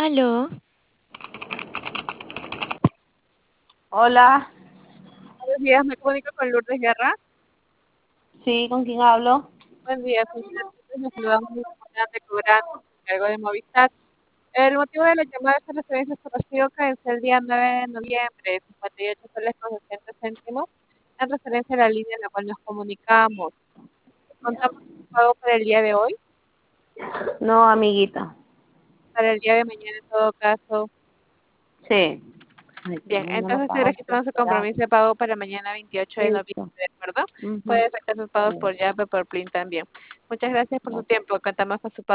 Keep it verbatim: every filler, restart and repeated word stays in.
Aló, Hola, Buenos días, me comunico con Lourdes Guerra. sí, ¿con quién hablo? Buen día, señora. Nos saludamos de de Cobrán, cargo de Movistar. El motivo de la llamada es en referencia a su recibo que es el día nueve de noviembre, cincuenta y ocho soles con sesenta céntimos, en referencia a la línea en la cual nos comunicamos. Contamos con un pago para el día de hoy, No, amiguita. para el día de mañana en todo caso. Sí. Ay, Bien, no lo entonces estoy pago registrando su desesperado. compromiso de pago para mañana veintiocho de noviembre, Listo. ¿de acuerdo? Ujú. Puede sacar sus pagos por Yape, por Plin también. Muchas gracias por su tiempo. Contamos con su pago.